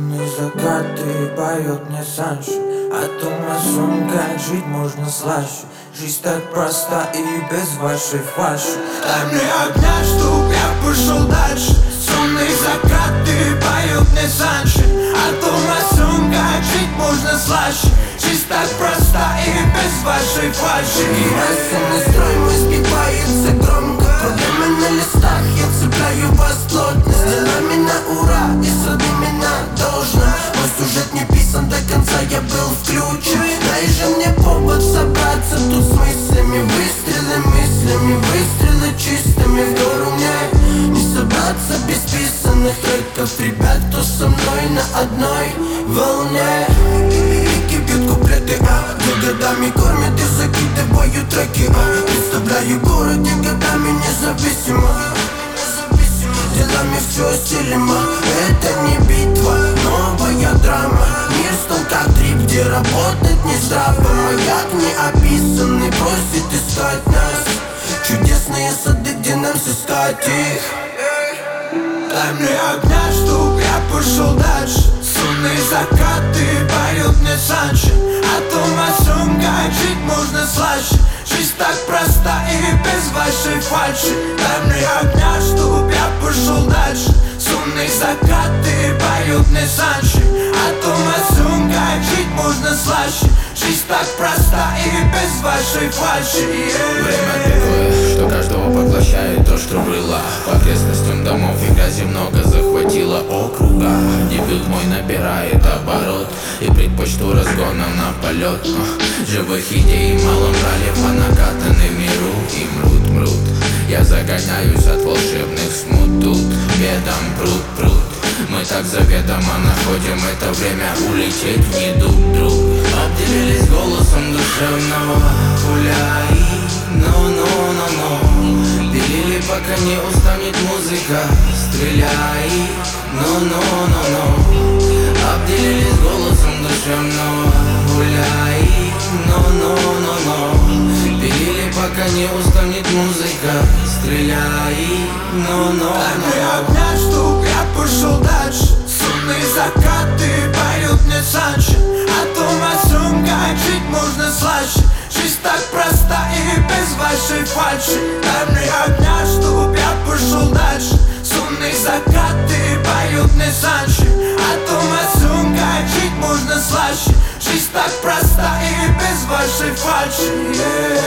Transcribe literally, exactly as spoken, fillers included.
Сонные закаты поет мне Санши. А то моя сумка, жить можно слаще. Жизнь так проста и без вашей фальши. Дай мне огня, чтоб я пошел дальше. Сонные закаты поет мне Санши. А то моя сумка, жить можно слаще. Жизнь так проста и без вашей фальши. И мой строй мой сбивается громко. Проблемы на листах, я цепляю вас плотно. Делами на ура и с родными на должном. Мой сюжет не писан до конца, я был включен. Дай же мне повод собраться тут с мыслями. Выстрелы мыслями, выстрелы чистыми. В гору мне не собраться без писанных треков. Ребят, кто со мной на одной волне. Пики бьют куплеты, а где годами кормят и закидываю треки, а представляю город, где годами независимо. Делами все осилимо. Это не битва, новая драма. Мир стал как трип, где работать не здраво. Маяк не описанный просит искать нас. Чудесные сады, где нам сыскать их. Дай мне огня, чтоб я пошел дальше. Сонные закаты поют мне Санши. А то моя сумка, жить можно слаще. Жизнь так проста и без вашей фальши. Дай мне огня, чтоб я пошел дальше. Сонные закаты поют мне Санши. А то моя сумка, жить можно слаще. Жизнь так проста и без вашей фальши. Время такое, что каждого поглощает то, что было. По окрестностям домов и грязи много захватило округа. Дебют мой набирает оборот и предпочту разгоном на полет. Живых идей мало брали, а накатаны в миру и мрут, мрут. Я загоняюсь от волшебных смут тут. Бедом пруд, пруд. Мы так заведомо находим это время улететь в недуг, друг. Обделились голосом душевного пуля и ну-ну-ну-ну. Пилили, пока не устанет музыка. Стреляй, ну-ну-ну-ну. Обделились голосом душевного пуля и ну-ну-ну-ну. Пилили, пока не устанет музыка. Стреляй, ну-ну-ну. Дай мне огня, чтоб я пошел дальше. Сонные закаты поют мне Санши. А то моя сумка, жить можно слаще. Жизнь так проста и без вашей фальши. Дай мне огня, чтоб я пошел дальше. Сонные закаты поют мне Санши. А то моя сумка, жить можно слаще. Жизнь так проста и без вашей фальши.